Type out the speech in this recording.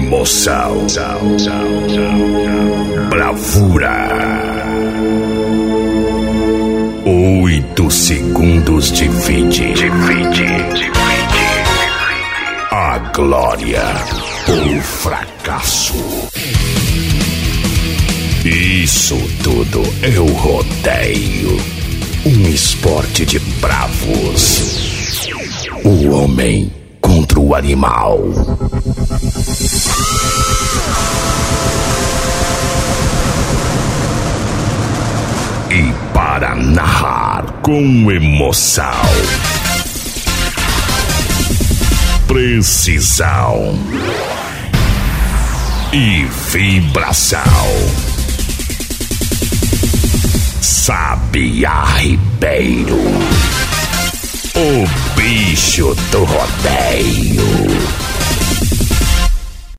Emoção, bravura, 8 segundos divide a glória ou o fracasso. Isso tudo é o rodeio, um esporte de bravos. O homem contra o animal. E para narrar com emoção, precisão e vibração, Sabiá Ribeiro, o bicho do rodeio.